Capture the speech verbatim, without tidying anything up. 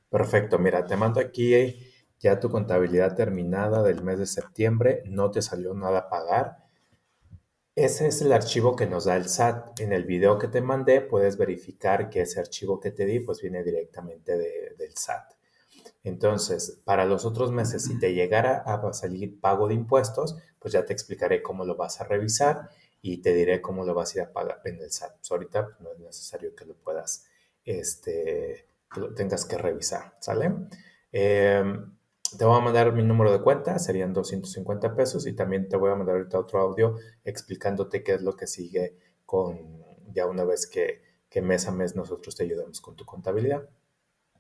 Perfecto, mira, te mando aquí ya tu contabilidad terminada del mes de septiembre, no te salió nada a pagar. Ese es el archivo que nos da el S A T. En el video que te mandé puedes verificar que ese archivo que te di pues viene directamente de- del S A T. Entonces, para los otros meses, si te llegara a salir pago de impuestos, pues ya te explicaré cómo lo vas a revisar y te diré cómo lo vas a ir a pagar en el S A T. Pues ahorita pues, no es necesario que lo puedas, este, que lo tengas que revisar, ¿sale? Em, Te voy a mandar mi número de cuenta, serían doscientos cincuenta pesos y también te voy a mandar ahorita otro audio explicándote qué es lo que sigue con, ya una vez que, que mes a mes nosotros te ayudamos con tu contabilidad.